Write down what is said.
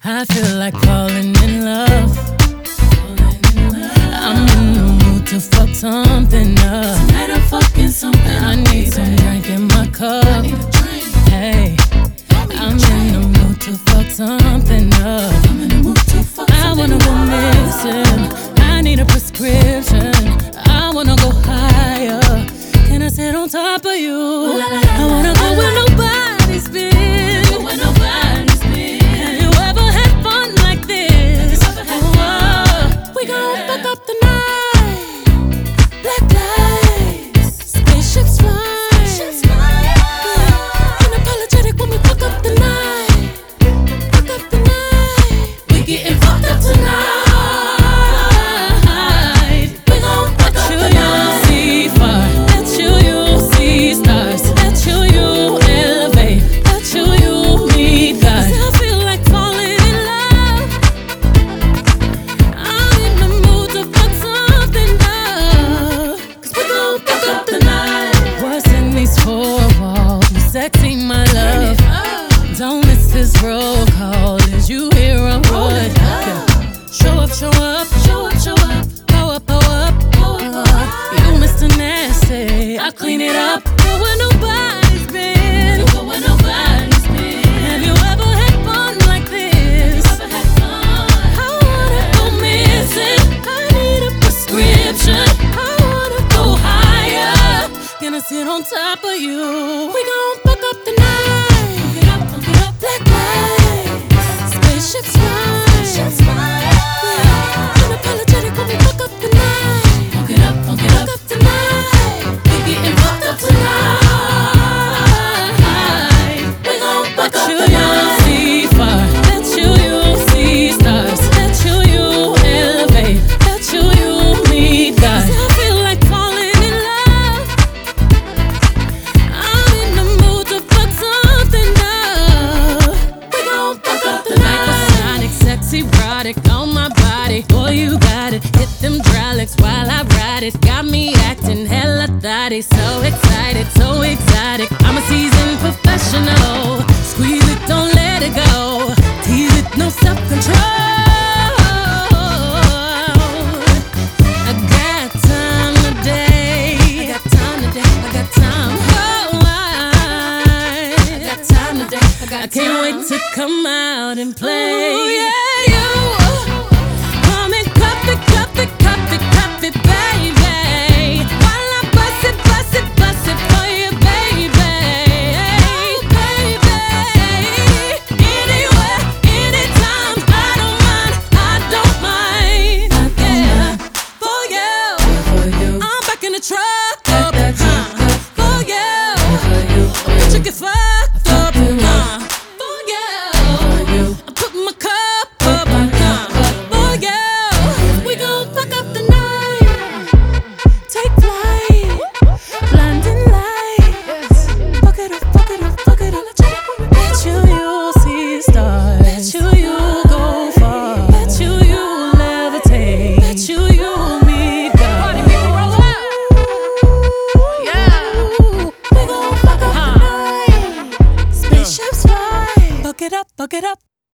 I feel like falling in love. I'm in the mood to fuck something up. Tonight I'm fucking something. I need some drink in my cup. Hey, I'm in the mood to fuck something up. I wanna go missing. I need a prescription. I wanna go higher. Can I sit on top of you? I wanna go where nobody's been. Have you ever had fun like this? We gon' fuck up the night. Black lights, spaceships fly. Unapologetic when we fuck up the night. Fuck up the night. We getting fucked up tonight. We gon' fuck up the night. See far. Let you see stars. Let you elevate. Let you meet God. 'Cause I feel like falling in love. I'm in the mood to fuck something up. 'Cause we gon' fuck up the night. What's in these four walls? You sexy, my love. Don't miss this roll call. Is you here or what? Yeah. Show up, show up, show up, show up. Pow up, pow up, pow up. You Mr. Nasty, I clean it up. Go where nobody's been. Go where nobody's been. Have you ever had fun like this? Ever had fun? I wanna go missing. I need a prescription. I wanna go higher. Can I sit on top of you? We gon' fuck up the night. Fuck it up. Black lights, spaceships fly. Unapologetic when we fuck up the night. Fuck it up, fuck it Fuck up. up the night. We getting fucked up tonight. We gon' fuck up the night. See far. Let you see stars. Let you elevate. Let you meet God. 'Cause I feel like falling in love. I'm in the mood to fuck something up. We gon' fuck up the Hypersonic, sexy, erotic on my body. Boy, you got it. Hit them hydraulics while I ride it. Got me acting hella thotty. So excited, so exotic. I'm a seasoned professional. Squeeze it, don't let it go. Tease it, no self-control. I got time today. I got time today. I got time. Oh, I got time today. I can't wait to come out and play. Oh, yeah, you. Come and cup it, baby. While I bust it for you, baby. Baby. Anywhere, anytime. I don't mind. Yeah. For you. I'm back in the truck. For you. The chick is fine.